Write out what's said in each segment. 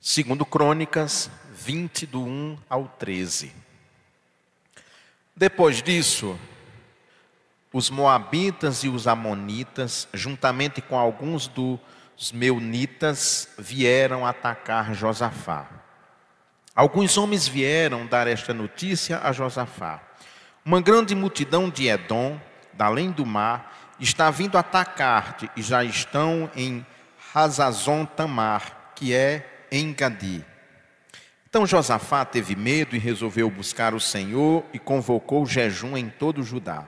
Segundo Crônicas 20, do 1 ao 13. Depois disso, os moabitas e os amonitas, juntamente com alguns dos meunitas, vieram atacar Josafá. Alguns homens vieram dar esta notícia a Josafá. Uma grande multidão de Edom, da além do mar, está vindo atacar-te e já estão em Hazazon Tamar, que é em Gadi. Então Josafá teve medo e resolveu buscar o Senhor e convocou jejum em todo Judá.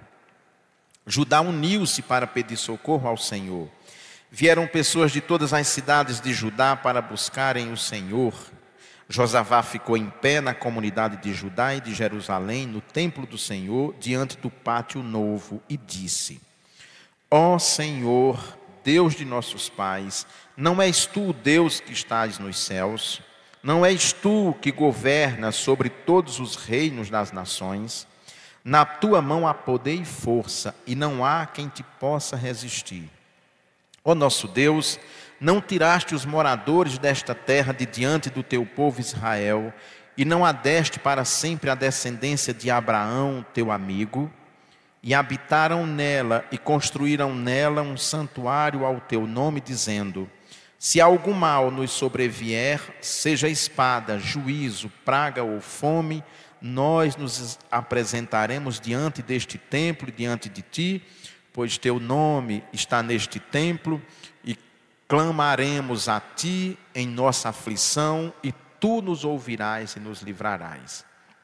Judá uniu-se para pedir socorro ao Senhor. Vieram pessoas de todas as cidades de Judá para buscarem o Senhor. Josafá ficou em pé na comunidade de Judá e de Jerusalém, no templo do Senhor, diante do pátio novo, e disse: Ó Senhor, Deus de nossos pais, não és tu o Deus que estás nos céus? Não és tu que governas sobre todos os reinos das nações? Na tua mão há poder e força, e não há quem te possa resistir. Ó nosso Deus, não tiraste os moradores desta terra de diante do teu povo Israel, e não adeste para sempre a descendência de Abraão, teu amigo? E habitaram nela e construíram nela um santuário ao teu nome, dizendo: se algum mal nos sobrevier, seja espada, juízo, praga ou fome, nós nos apresentaremos diante deste templo e diante de ti, pois teu nome está neste templo, e clamaremos a ti em nossa aflição, e tu nos ouvirás e nos livrarás.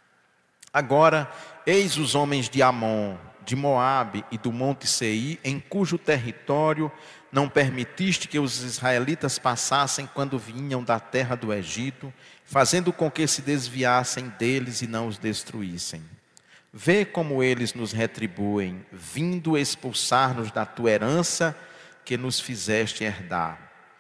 Agora, eis os homens de Amon, de Moabe e do monte Seir, em cujo território não permitiste que os israelitas passassem quando vinham da terra do Egito, fazendo com que se desviassem deles e não os destruíssem. Vê como eles nos retribuem, vindo expulsar-nos da tua herança que nos fizeste herdar.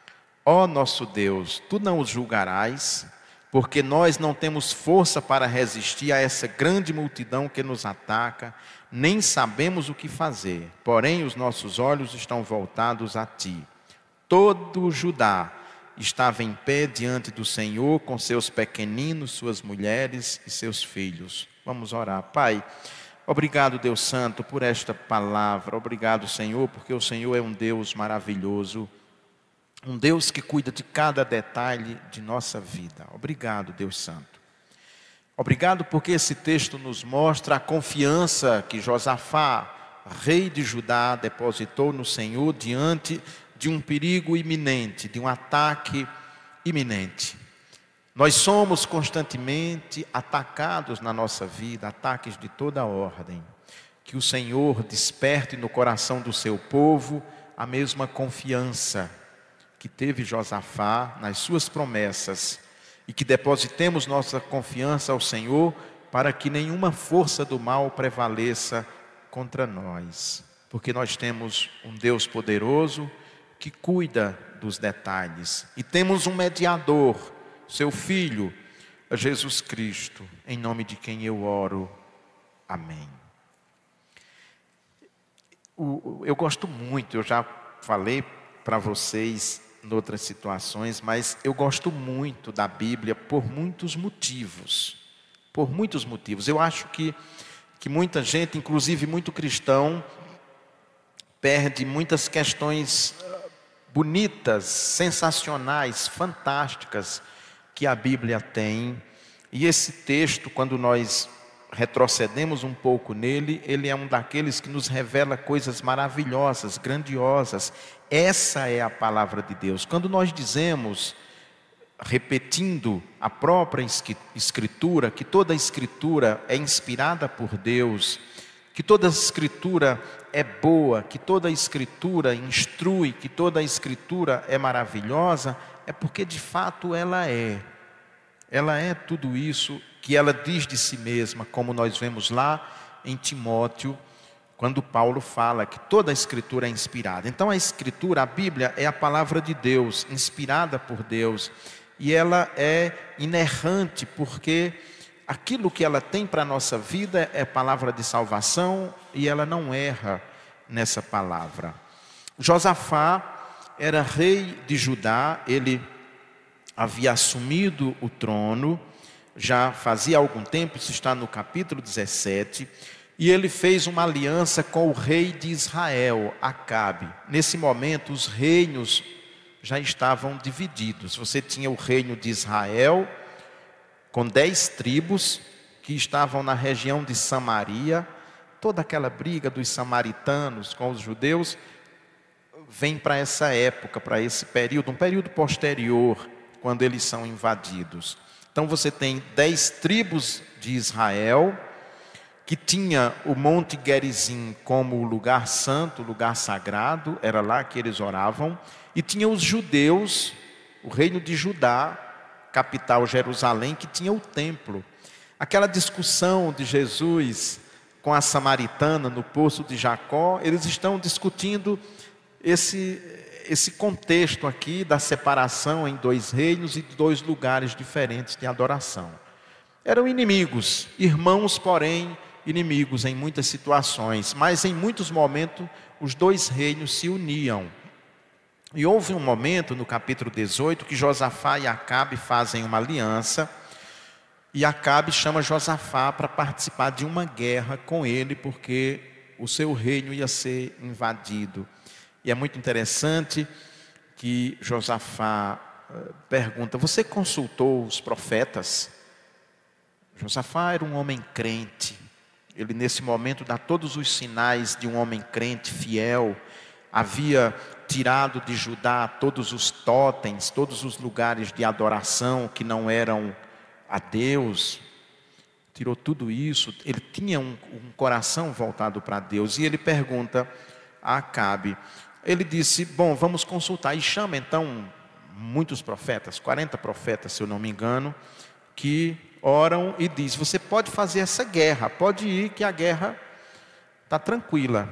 Ó nosso Deus, tu não os julgarás, porque nós não temos força para resistir a essa grande multidão que nos ataca, nem sabemos o que fazer, porém os nossos olhos estão voltados a ti. Todo Judá estava em pé diante do Senhor, com seus pequeninos, suas mulheres e seus filhos. Vamos orar. Pai, obrigado, Deus Santo, por esta palavra. Obrigado, Senhor, porque o Senhor é um Deus maravilhoso, um Deus que cuida de cada detalhe de nossa vida. Obrigado, Deus Santo. Obrigado porque esse texto nos mostra a confiança que Josafá, rei de Judá, depositou no Senhor diante de um perigo iminente, de um ataque iminente. Nós somos constantemente atacados na nossa vida, ataques de toda ordem. Que o Senhor desperte no coração do seu povo a mesma confiança que teve Josafá nas suas promessas, e que depositemos nossa confiança ao Senhor para que nenhuma força do mal prevaleça contra nós, porque nós temos um Deus poderoso que cuida dos detalhes, e temos um mediador, seu Filho, Jesus Cristo, em nome de quem eu oro. Amém. Eu gosto muito, eu já falei para vocês em outras situações, mas eu gosto muito da Bíblia por muitos motivos. Por muitos motivos. Eu acho que muita gente, inclusive muito cristão, perde muitas questões bonitas, sensacionais, fantásticas que a Bíblia tem. E esse texto, quando nós retrocedemos um pouco nele, ele é um daqueles que nos revela coisas maravilhosas, grandiosas. Essa é a palavra de Deus. Quando nós dizemos, repetindo a própria Escritura, que toda a Escritura é inspirada por Deus, que toda a Escritura é boa, que toda a Escritura instrui, que toda a Escritura é maravilhosa, é porque de fato ela é. Ela é tudo isso que ela diz de si mesma, como nós vemos lá em Timóteo, quando Paulo fala que toda a Escritura é inspirada. Então a Escritura, a Bíblia, é a palavra de Deus, inspirada por Deus, e ela é inerrante, porque aquilo que ela tem para a nossa vida é palavra de salvação, e ela não erra nessa palavra. Josafá era rei de Judá, ele havia assumido o trono, já fazia algum tempo, isso está no capítulo 17, e ele fez uma aliança com o rei de Israel, Acabe. Nesse momento, os reinos já estavam divididos. Você tinha o reino de Israel, com 10 tribos, que estavam na região de Samaria. Toda aquela briga dos samaritanos com os judeus vem para essa época, para esse período, um período posterior, quando eles são invadidos. Então você tem 10 tribos de Israel, que tinha o Monte Gerizim como o lugar santo, o lugar sagrado, era lá que eles oravam, e tinha os judeus, o reino de Judá, capital Jerusalém, que tinha o templo. Aquela discussão de Jesus com a samaritana no poço de Jacó, eles estão discutindo esse contexto aqui da separação em 2 reinos e 2 lugares diferentes de adoração. Eram inimigos, irmãos, porém inimigos em muitas situações, mas em muitos momentos os 2 reinos se uniam. E houve um momento no capítulo 18 que Josafá e Acabe fazem uma aliança, e Acabe chama Josafá para participar de uma guerra com ele, porque o seu reino ia ser invadido. E é muito interessante que Josafá pergunta: você consultou os profetas? Josafá era um homem crente. Ele nesse momento dá todos os sinais de um homem crente, fiel. Havia tirado de Judá todos os totens, todos os lugares de adoração que não eram a Deus. Tirou tudo isso. Ele tinha um coração voltado para Deus. E ele pergunta a Acabe. Ele disse: bom, vamos consultar. E chama então muitos profetas, 40 profetas, se eu não me engano, que oram e diz: você pode fazer essa guerra, pode ir que a guerra está tranquila.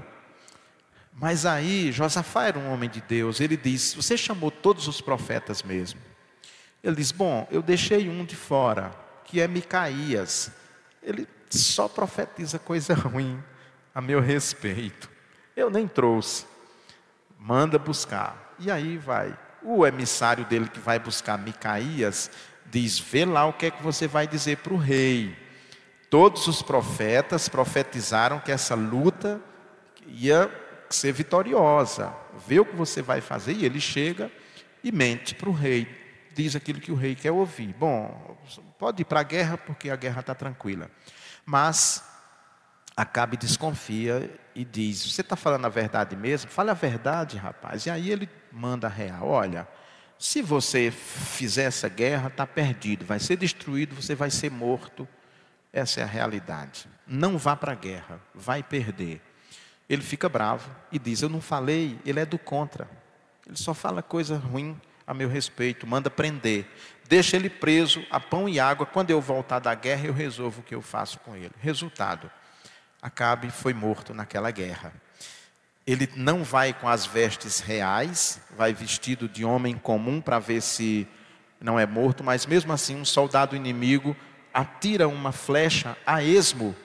Mas aí Josafá era um homem de Deus. Ele diz: você chamou todos os profetas mesmo? Ele diz: bom, eu deixei um de fora, que é Micaías. Ele só profetiza coisa ruim a meu respeito. Eu nem trouxe. Manda buscar. E aí vai. O emissário dele que vai buscar Micaías diz: vê lá o que é que você vai dizer para o rei. Todos os profetas profetizaram que essa luta ia ser vitoriosa. Vê o que você vai fazer. E ele chega e mente para o rei. Diz aquilo que o rei quer ouvir. Bom, pode ir para a guerra porque a guerra está tranquila. Mas Acabe desconfia e diz: você está falando a verdade mesmo? Fale a verdade, rapaz. E aí ele manda real: olha, se você fizer essa guerra, está perdido, vai ser destruído, você vai ser morto. Essa é a realidade. Não vá para a guerra, vai perder. Ele fica bravo e diz: eu não falei, ele é do contra. Ele só fala coisa ruim a meu respeito, manda prender. Deixa ele preso a pão e água, quando eu voltar da guerra eu resolvo o que eu faço com ele. Resultado: Acabe foi morto naquela guerra. Ele não vai com as vestes reais, vai vestido de homem comum para ver se não é morto, mas mesmo assim um soldado inimigo atira uma flecha a esmo,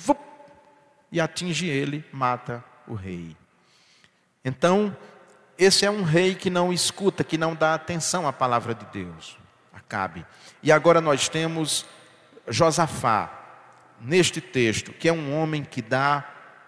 e atinge ele, mata o rei. Então, esse é um rei que não escuta, que não dá atenção à palavra de Deus, Acabe. E agora nós temos Josafá, neste texto, que é um homem que dá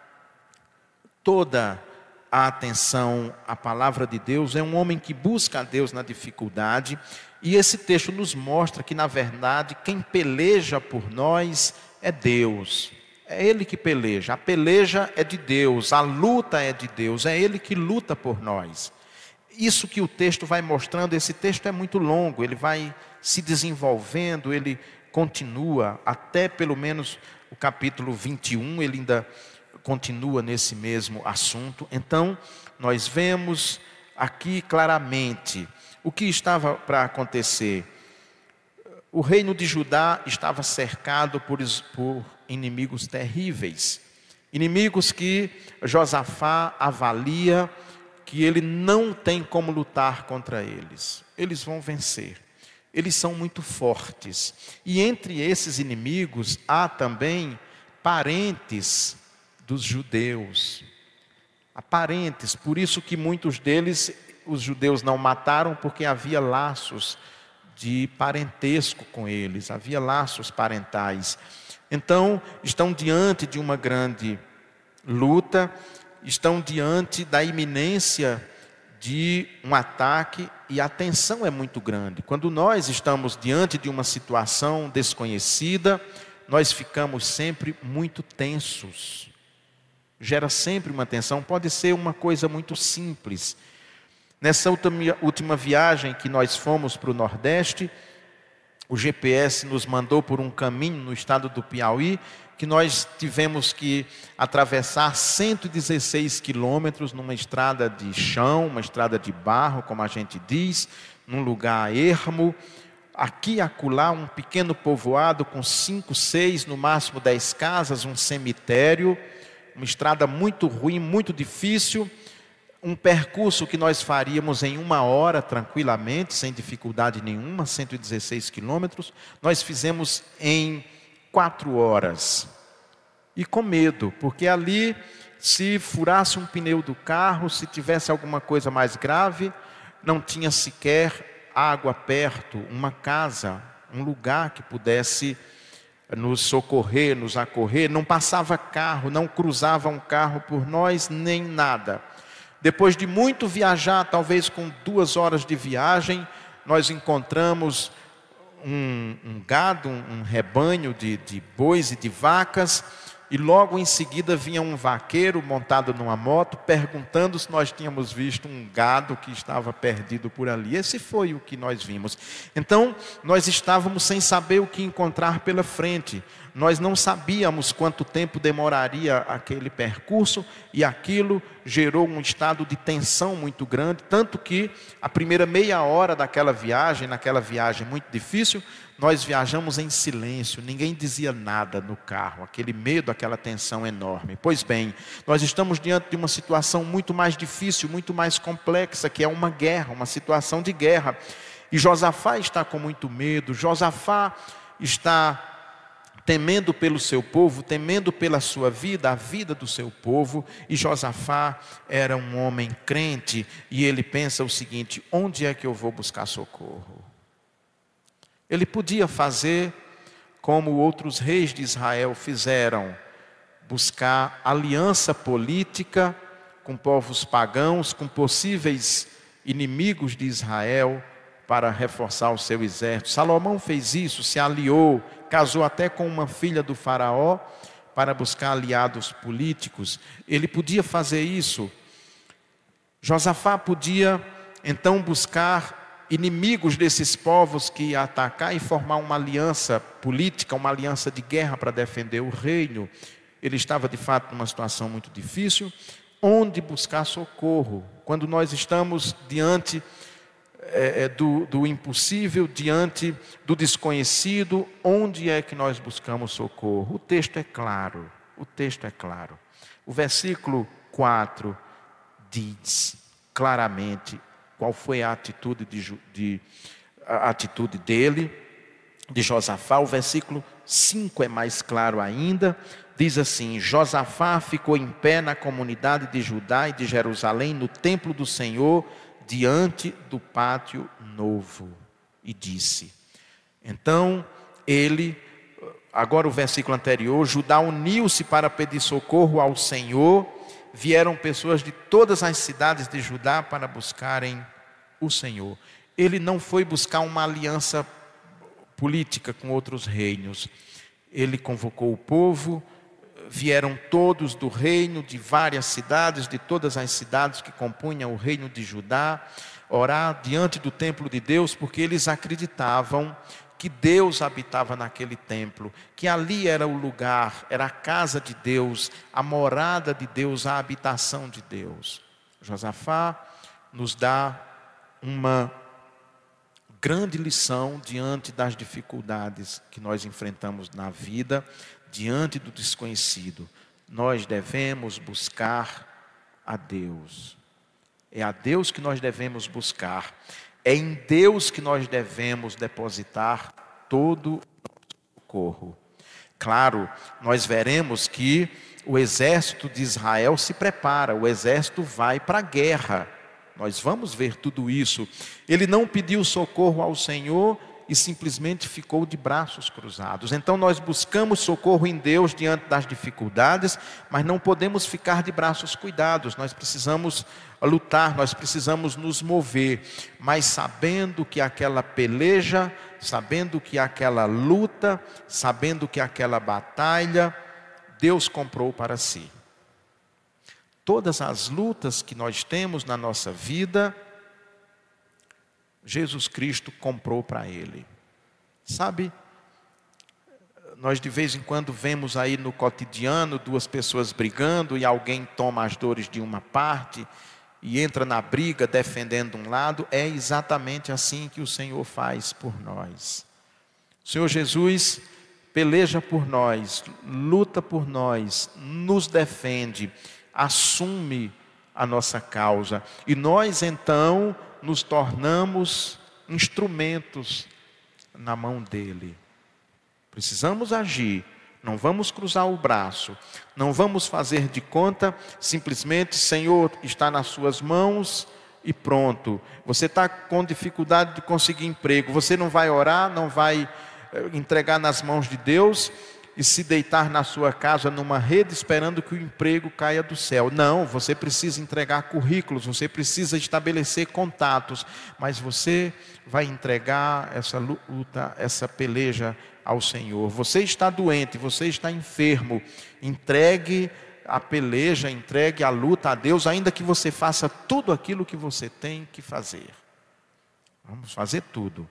toda a atenção à palavra de Deus, é um homem que busca a Deus na dificuldade, e esse texto nos mostra que, na verdade, quem peleja por nós é Deus. É Ele que peleja, a peleja é de Deus, a luta é de Deus, é Ele que luta por nós. Isso que o texto vai mostrando, esse texto é muito longo, ele vai se desenvolvendo, ele continua até pelo menos o capítulo 21, ele ainda continua nesse mesmo assunto. Então, nós vemos aqui claramente o que estava para acontecer. O reino de Judá estava cercado por inimigos terríveis, inimigos que Josafá avalia que ele não tem como lutar contra eles. Eles vão vencer. Eles são muito fortes. E entre esses inimigos há também parentes dos judeus. Há parentes, por isso que muitos deles os judeus não mataram, porque havia laços de parentesco com eles, havia laços parentais. Então, estão diante de uma grande luta, estão diante da iminência de um ataque e a tensão é muito grande. Quando nós estamos diante de uma situação desconhecida, nós ficamos sempre muito tensos. Gera sempre uma tensão, pode ser uma coisa muito simples. Nessa última viagem que nós fomos para o Nordeste, o GPS nos mandou por um caminho no estado do Piauí, que nós tivemos que atravessar 116 quilômetros numa estrada de chão, uma estrada de barro, como a gente diz, num lugar ermo. Aqui e acolá um pequeno povoado com 5, 6, no máximo 10 casas, um cemitério, uma estrada muito ruim, muito difícil. Um percurso que nós faríamos em 1 hora tranquilamente, sem dificuldade nenhuma, 116 quilômetros, nós fizemos em 4 horas. E com medo, porque ali, se furasse um pneu do carro, se tivesse alguma coisa mais grave, não tinha sequer água perto, uma casa, um lugar que pudesse nos socorrer, nos acorrer. Não passava carro, não cruzava um carro por nós, nem nada. Depois de muito viajar, talvez com 2 horas de viagem, nós encontramos um gado, um rebanho de bois e de vacas, e logo em seguida vinha um vaqueiro montado numa moto, perguntando se nós tínhamos visto um gado que estava perdido por ali. Esse foi o que nós vimos. Então, nós estávamos sem saber o que encontrar pela frente. Nós não sabíamos quanto tempo demoraria aquele percurso, e aquilo gerou um estado de tensão muito grande, tanto que a primeira meia hora daquela viagem, naquela viagem muito difícil, nós viajamos em silêncio, ninguém dizia nada no carro, aquele medo, aquela tensão enorme. Pois bem, nós estamos diante de uma situação muito mais difícil, muito mais complexa, que é uma guerra, uma situação de guerra. E Josafá está com muito medo, Josafá está temendo pelo seu povo, temendo pela sua vida, a vida do seu povo. E Josafá era um homem crente, e ele pensa o seguinte: onde é que eu vou buscar socorro? Ele podia fazer como outros reis de Israel fizeram, buscar aliança política com povos pagãos, com possíveis inimigos de Israel, para reforçar o seu exército. Salomão fez isso, se aliou, casou até com uma filha do faraó, para buscar aliados políticos. Ele podia fazer isso. Josafá podia então buscar inimigos desses povos que ia atacar e formar uma aliança política, uma aliança de guerra para defender o reino. Ele estava de fato numa situação muito difícil. Onde buscar socorro? Quando nós estamos diante do impossível, diante do desconhecido, onde é que nós buscamos socorro? O texto é claro, o texto é claro. O versículo 4 diz claramente qual foi a atitude dele, de Josafá. O versículo 5 é mais claro ainda, diz assim: Josafá ficou em pé na comunidade de Judá e de Jerusalém, no templo do Senhor, diante do pátio novo, e disse. Então ele, agora o versículo anterior, Judá uniu-se para pedir socorro ao Senhor. Vieram pessoas de todas as cidades de Judá para buscarem o Senhor. Ele não foi buscar uma aliança política com outros reinos. Ele convocou o povo. Vieram todos do reino, de várias cidades, de todas as cidades que compunham o reino de Judá, orar diante do templo de Deus, porque eles acreditavam que Deus habitava naquele templo, que ali era o lugar, era a casa de Deus, a morada de Deus, a habitação de Deus. Josafá nos dá uma grande lição diante das dificuldades que nós enfrentamos na vida, diante do desconhecido. Nós devemos buscar a Deus. É a Deus que nós devemos buscar. É em Deus que nós devemos depositar todo o socorro. Claro, nós veremos que o exército de Israel se prepara, o exército vai para a guerra. Nós vamos ver tudo isso. Ele não pediu socorro ao Senhor e simplesmente ficou de braços cruzados. Então nós buscamos socorro em Deus diante das dificuldades, mas não podemos ficar de braços cuidados. Nós precisamos lutar, nós precisamos nos mover, mas sabendo que aquela peleja, sabendo que aquela luta, sabendo que aquela batalha, Deus comprou para si. Todas as lutas que nós temos na nossa vida, Jesus Cristo comprou para Ele. Sabe, nós de vez em quando vemos aí no cotidiano duas pessoas brigando e alguém toma as dores de uma parte e entra na briga defendendo um lado. É exatamente assim que o Senhor faz por nós. O Senhor Jesus peleja por nós, luta por nós, nos defende, assume a nossa causa. E nós então nos tornamos instrumentos na mão dele. Precisamos agir, não vamos cruzar o braço, não vamos fazer de conta, simplesmente, Senhor, está nas suas mãos e pronto. Você está com dificuldade de conseguir emprego, você não vai orar, não vai entregar nas mãos de Deus e se deitar na sua casa numa rede esperando que o emprego caia do céu. Não, você precisa entregar currículos, você precisa estabelecer contatos, mas você vai entregar essa luta, essa peleja ao Senhor. Você está doente, você está enfermo, entregue a peleja, entregue a luta a Deus, ainda que você faça tudo aquilo que você tem que fazer. Vamos fazer tudo.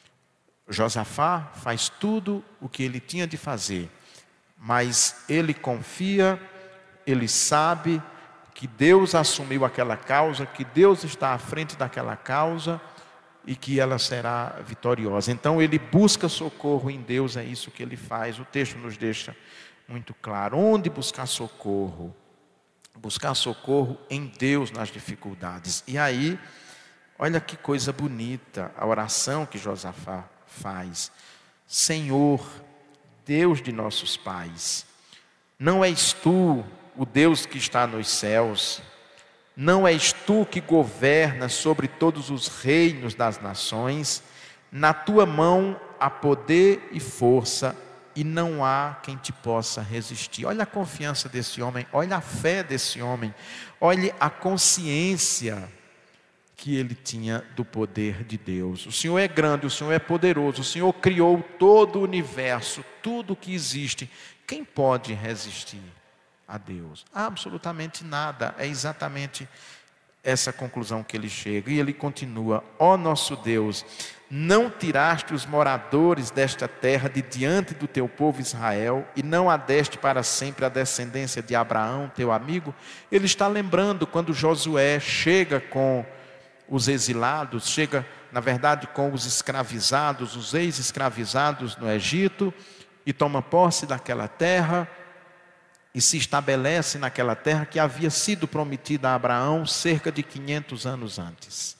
Josafá faz tudo o que ele tinha de fazer, mas ele confia, ele sabe que Deus assumiu aquela causa, que Deus está à frente daquela causa e que ela será vitoriosa. Então ele busca socorro em Deus, é isso que ele faz. O texto nos deixa muito claro. Onde buscar socorro? Buscar socorro em Deus nas dificuldades. E aí, olha que coisa bonita a oração que Josafá faz. Senhor, Deus de nossos pais, não és tu o Deus que está nos céus? Não és tu que governas sobre todos os reinos das nações? Na tua mão há poder e força, e não há quem te possa resistir. Olha a confiança desse homem, olha a fé desse homem, olha a consciência que ele tinha do poder de Deus. O Senhor é grande, o Senhor é poderoso, o Senhor criou todo o universo, tudo que existe. Quem pode resistir a Deus? Absolutamente nada. É exatamente essa conclusão que ele chega. E ele continua: ó nosso Deus, não tiraste os moradores desta terra de diante do teu povo Israel, e não a deste para sempre a descendência de Abraão, teu amigo? Ele está lembrando quando Josué chega com os exilados, chega, na verdade, com os escravizados, os ex-escravizados no Egito, e toma posse daquela terra, e se estabelece naquela terra que havia sido prometida a Abraão cerca de 500 anos antes.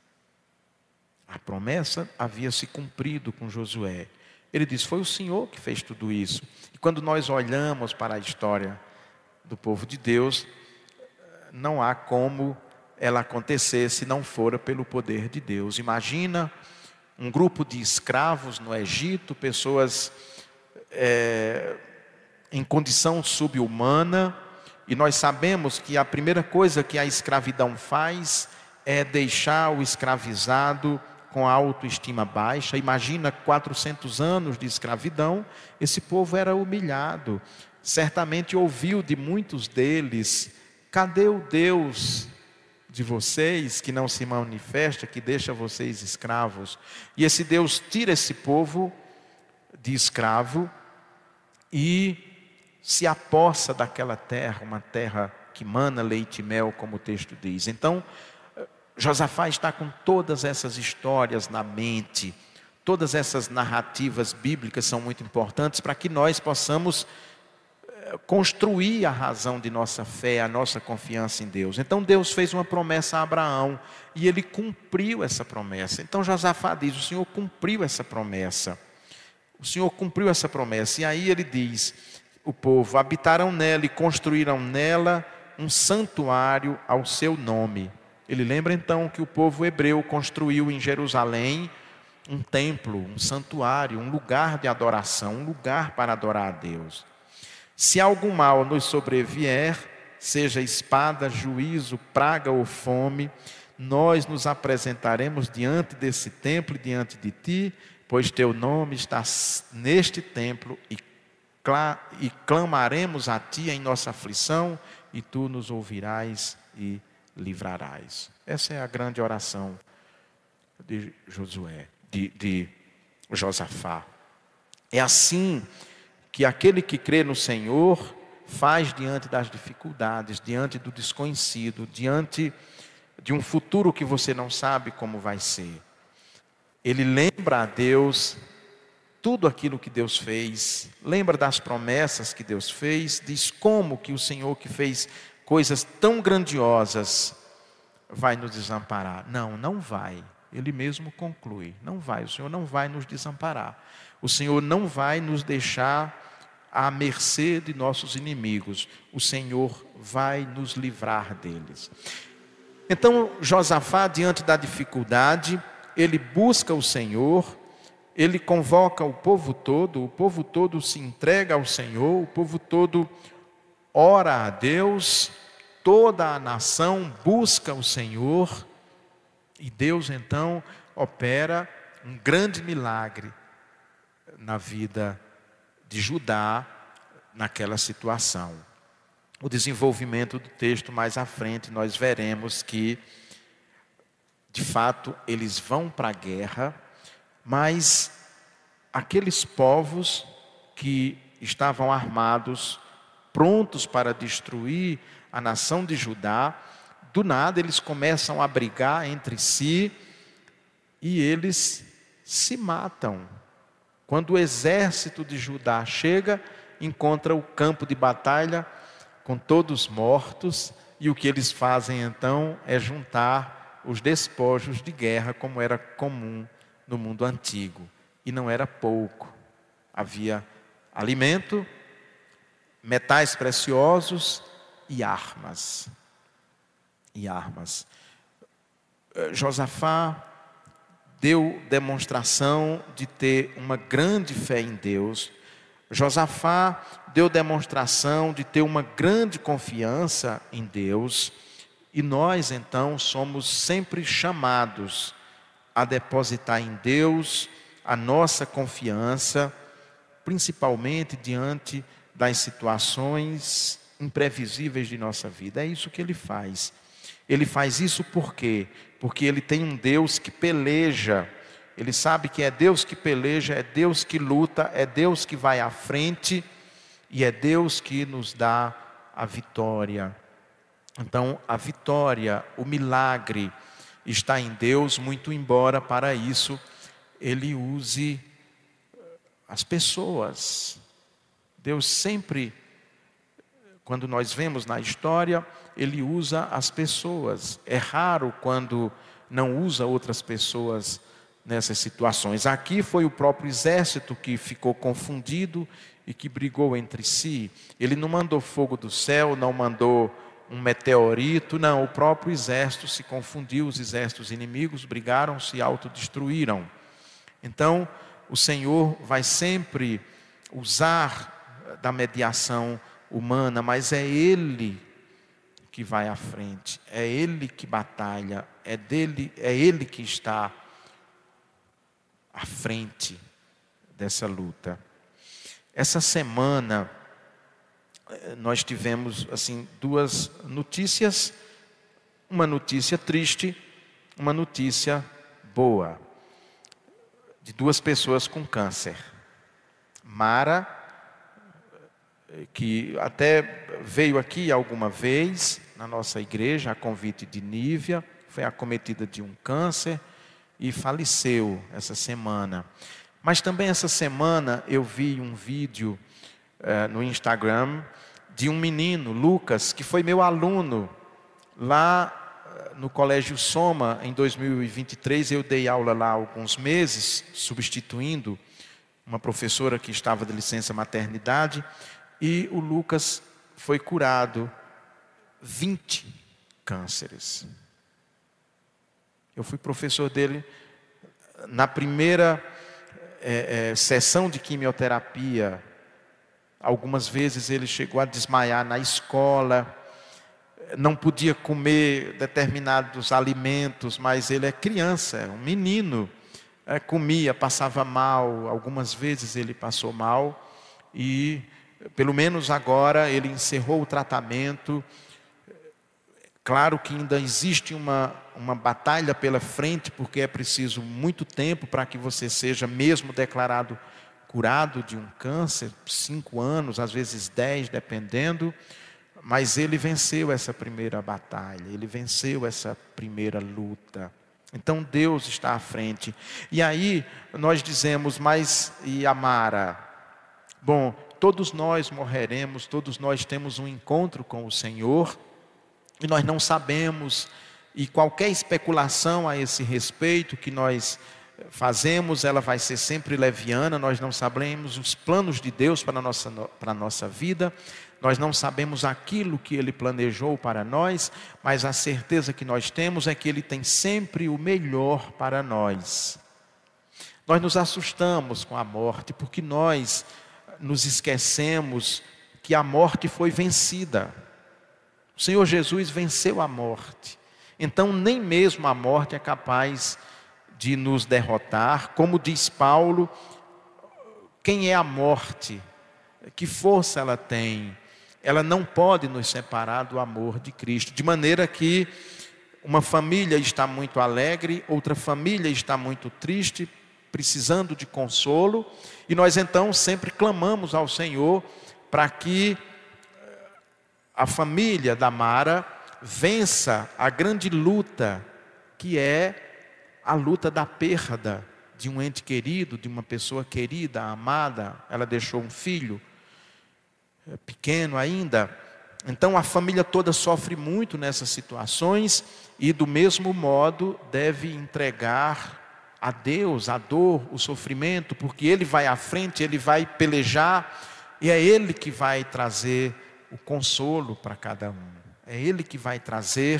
A promessa havia se cumprido com Josué. Ele diz: foi o Senhor que fez tudo isso. E quando nós olhamos para a história do povo de Deus, não há como ela acontecer se não fora pelo poder de Deus. Imagina um grupo de escravos no Egito, pessoas em condição subhumana, e nós sabemos que a primeira coisa que a escravidão faz é deixar o escravizado com a autoestima baixa. Imagina 400 anos de escravidão, esse povo era humilhado. Certamente ouviu de muitos deles: cadê o Deus de vocês que não se manifesta, que deixa vocês escravos? E esse Deus tira esse povo de escravo e se apossa daquela terra, uma terra que mana leite e mel, como o texto diz. Então, Josafá está com todas essas histórias na mente, todas essas narrativas bíblicas são muito importantes para que nós possamos construir a razão de nossa fé, a nossa confiança em Deus. Então Deus fez uma promessa a Abraão e ele cumpriu essa promessa. Então Josafá diz: o Senhor cumpriu essa promessa. O Senhor cumpriu essa promessa. E aí ele diz: o povo habitarão nela e construirão nela um santuário ao seu nome. Ele lembra então que o povo hebreu construiu em Jerusalém um templo, um santuário, um lugar de adoração, um lugar para adorar a Deus. Se algum mal nos sobrevier, seja espada, juízo, praga ou fome, nós nos apresentaremos diante desse templo e diante de ti, pois teu nome está neste templo e clamaremos a ti em nossa aflição e tu nos ouvirás e livrarás. Essa é a grande oração de Josué, de Josafá. É assim que aquele que crê no Senhor faz diante das dificuldades, diante do desconhecido, diante de um futuro que você não sabe como vai ser. Ele lembra a Deus tudo aquilo que Deus fez, lembra das promessas que Deus fez, diz como que o Senhor que fez coisas tão grandiosas vai nos desamparar. Não, não vai. Ele mesmo conclui, não vai, o Senhor não vai nos desamparar. O Senhor não vai nos deixar à mercê de nossos inimigos. O Senhor vai nos livrar deles. Então, Josafá, diante da dificuldade, ele busca o Senhor, ele convoca o povo todo se entrega ao Senhor, o povo todo ora a Deus, toda a nação busca o Senhor, e Deus então opera um grande milagre na vida de Judá naquela situação. O desenvolvimento do texto mais à frente, nós veremos que, de fato, eles vão para a guerra, mas aqueles povos que estavam armados, prontos para destruir a nação de Judá, do nada eles começam a brigar entre si e eles se matam. Quando o exército de Judá chega, encontra o campo de batalha com todos mortos, e o que eles fazem então é juntar os despojos de guerra, como era comum no mundo antigo. E não era pouco. Havia alimento, metais preciosos e armas. Josafá deu demonstração de ter uma grande fé em Deus. Josafá deu demonstração de ter uma grande confiança em Deus. E nós, então, somos sempre chamados a depositar em Deus a nossa confiança, principalmente diante das situações imprevisíveis de nossa vida. É isso que ele faz. Ele faz isso por quê? Porque ele tem um Deus que peleja. Ele sabe que é Deus que peleja, é Deus que luta, é Deus que vai à frente e é Deus que nos dá a vitória. Então, a vitória, o milagre está em Deus, muito embora para isso ele use as pessoas. Deus sempre, quando nós vemos na história, ele usa as pessoas. É raro quando não usa outras pessoas nessas situações. Aqui foi o próprio exército que ficou confundido e que brigou entre si. Ele não mandou fogo do céu, não mandou um meteorito, não. O próprio exército se confundiu, os exércitos inimigos brigaram, se autodestruíram. Então, o Senhor vai sempre usar da mediação humana, mas é Ele que vai à frente, é Ele que batalha, é Ele que está à frente dessa luta. Essa semana nós tivemos assim duas notícias, uma notícia triste, uma notícia boa, de duas pessoas com câncer. Mara, que até veio aqui alguma vez na nossa igreja, a convite de Nívia, foi acometida de um câncer e faleceu essa semana. Mas também essa semana eu vi um vídeo no Instagram de um menino, Lucas, que foi meu aluno lá no Colégio Soma. Em 2023 eu dei aula lá há alguns meses, substituindo uma professora que estava de licença maternidade, e o Lucas foi curado 20 cânceres. Eu fui professor dele na primeira sessão de quimioterapia. Algumas vezes ele chegou a desmaiar na escola, não podia comer determinados alimentos, mas ele é criança, é um menino, comia, passava mal, algumas vezes ele passou mal, e pelo menos agora ele encerrou o tratamento. Claro que ainda existe uma batalha pela frente, porque é preciso muito tempo para que você seja mesmo declarado curado de um câncer, 5 anos, às vezes 10, dependendo. Mas ele venceu essa primeira batalha, ele venceu essa primeira luta. Então Deus está à frente. E aí nós dizemos, mas e a Mara? Bom, todos nós morreremos, todos nós temos um encontro com o Senhor, e nós não sabemos, e qualquer especulação a esse respeito que nós fazemos, ela vai ser sempre leviana. Nós não sabemos os planos de Deus para a nossa vida, nós não sabemos aquilo que Ele planejou para nós, mas a certeza que nós temos é que Ele tem sempre o melhor para nós. Nós nos assustamos com a morte, porque nós nos esquecemos que a morte foi vencida. O Senhor Jesus venceu a morte, então nem mesmo a morte é capaz de nos derrotar. Como diz Paulo, quem é a morte? Que força ela tem? Ela não pode nos separar do amor de Cristo. De maneira que uma família está muito alegre, outra família está muito triste, precisando de consolo, e nós então sempre clamamos ao Senhor para que a família da Mara vença a grande luta, que é a luta da perda de um ente querido, de uma pessoa querida, amada. Ela deixou um filho pequeno ainda. Então a família toda sofre muito nessas situações, e do mesmo modo deve entregar a Deus a dor, o sofrimento, porque Ele vai à frente, Ele vai pelejar, e é Ele que vai trazer o consolo para cada um. É Ele que vai trazer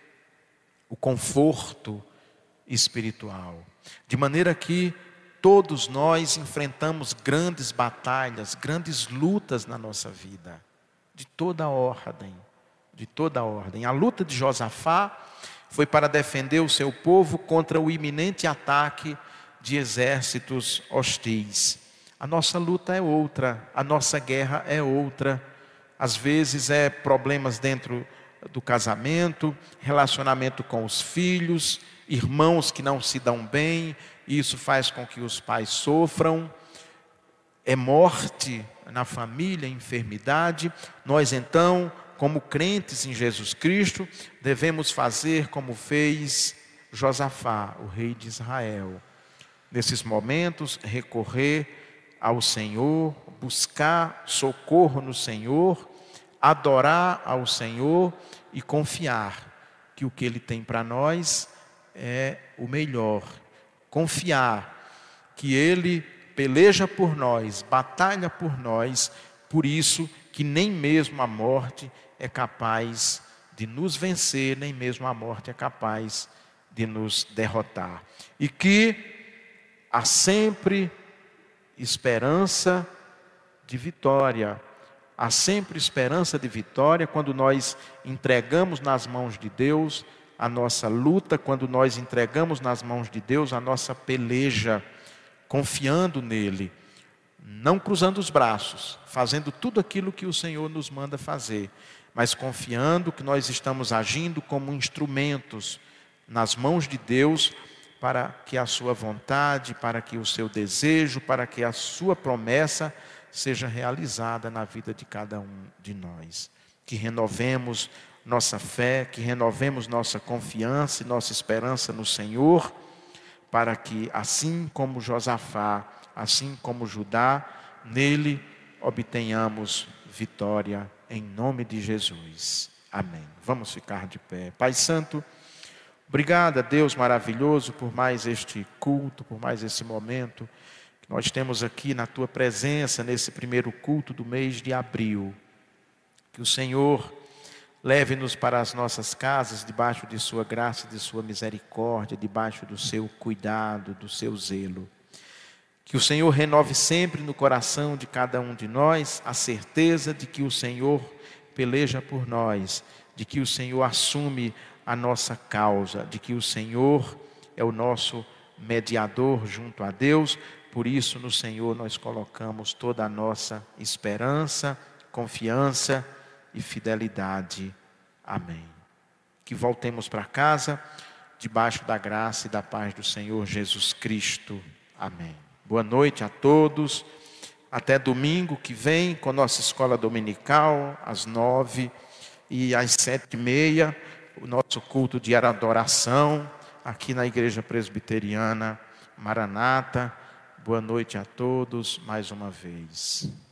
o conforto espiritual. De maneira que todos nós enfrentamos grandes batalhas, grandes lutas na nossa vida, de toda ordem, de toda ordem. A luta de Josafá foi para defender o seu povo contra o iminente ataque de exércitos hostis. A nossa luta é outra, a nossa guerra é outra. Às vezes é problemas dentro do casamento, relacionamento com os filhos, irmãos que não se dão bem, e isso faz com que os pais sofram. É morte na família, enfermidade. Nós então, como crentes em Jesus Cristo, devemos fazer como fez Josafá, o rei de Israel. Nesses momentos, recorrer ao Senhor, buscar socorro no Senhor, adorar ao Senhor e confiar que o que Ele tem para nós é o melhor. Confiar que Ele peleja por nós, batalha por nós, por isso que nem mesmo a morte é capaz de nos vencer, nem mesmo a morte é capaz de nos derrotar. E que há sempre esperança de vitória. Há sempre esperança de vitória quando nós entregamos nas mãos de Deus a nossa luta, quando nós entregamos nas mãos de Deus a nossa peleja, confiando nele, não cruzando os braços, fazendo tudo aquilo que o Senhor nos manda fazer, mas confiando que nós estamos agindo como instrumentos nas mãos de Deus, para que a sua vontade, para que o seu desejo, para que a sua promessa seja realizada na vida de cada um de nós. Que renovemos nossa fé, que renovemos nossa confiança e nossa esperança no Senhor, para que assim como Josafá, assim como Judá, nele obtenhamos vitória em nome de Jesus. Amém. Vamos ficar de pé. Pai Santo, obrigado a Deus maravilhoso por mais este culto, por mais esse momento que nós temos aqui na Tua presença, nesse primeiro culto do mês de abril. Que o Senhor Leve-nos para as nossas casas, debaixo de sua graça, de sua misericórdia, debaixo do seu cuidado, do seu zelo. Que o Senhor renove sempre no coração de cada um de nós a certeza de que o Senhor peleja por nós, de que o Senhor assume a nossa causa, de que o Senhor é o nosso mediador junto a Deus. Por isso, no Senhor nós colocamos toda a nossa esperança, confiança e fidelidade. Amém. Que voltemos para casa, debaixo da graça e da paz do Senhor Jesus Cristo. Amém. Boa noite a todos. Até domingo que vem, com nossa escola dominical, às 9h e às 7h30, o nosso culto de adoração, aqui na Igreja Presbiteriana Maranata. Boa noite a todos, mais uma vez.